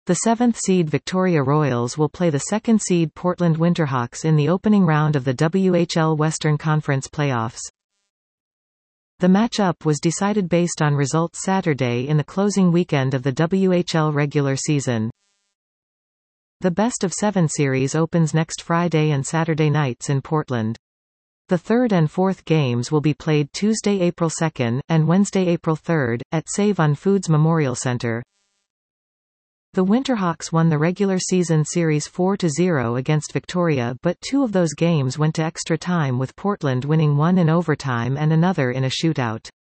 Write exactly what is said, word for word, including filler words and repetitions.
The seventh seed Victoria Royals will play the second seed Portland Winterhawks in the opening round of the W H L Western Conference playoffs. The matchup was decided based on results Saturday in the closing weekend of the W H L regular season. The best-of-seven series opens next Friday and Saturday nights in Portland. The third and fourth games will be played Tuesday, April second, and Wednesday, April third, at Save-On-Foods Memorial Center. The Winterhawks won the regular season series four to zero against Victoria, but two of those games went to extra time, with Portland winning one in overtime and another in a shootout.